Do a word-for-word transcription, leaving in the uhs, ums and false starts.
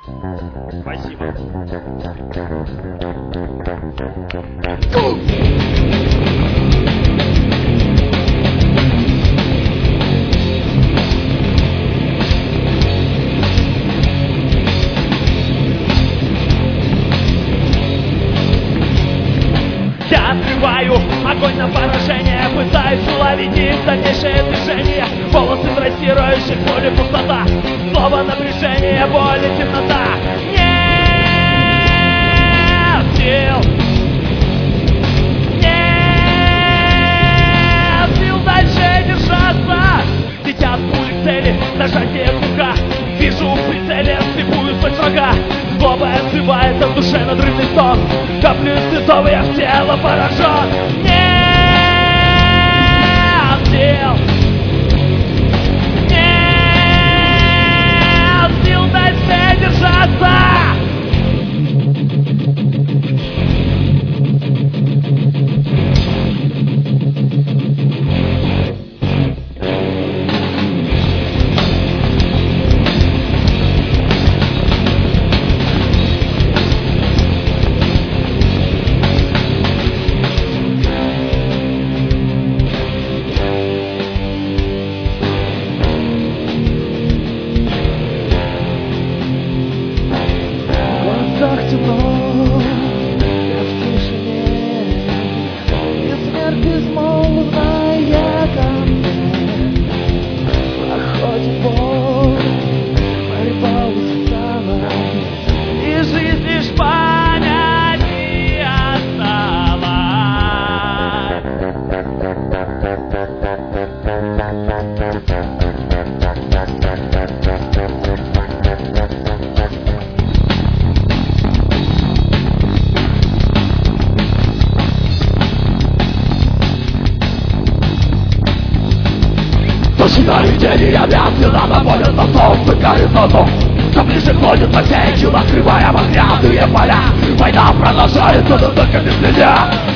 Спасибо. Я открываю огонь на поражение, пытаюсь уловить их дальнейшее движение. Волосы трассирующих, поле пустота, снова напряжение, боль и темнота. Нет сил, нет сил дальше держаться. Летят пули к цели, нажатие курка. Вижу в прицеле слепую суть врага. Злоба отзывается в душе надрывный стон. Каплю святого, я в тело поражен. Нет сил, нет сил дальше держаться. Темно, я в тишине, и смерть безмолвная ко мне. Проходит боль, борьба устала, И жизнь лишь память и Тишина видения медленно наводит на сон к горизонту. Все ближе клонится сетью, открывая багряные поля. Война продолжается, но только без меня.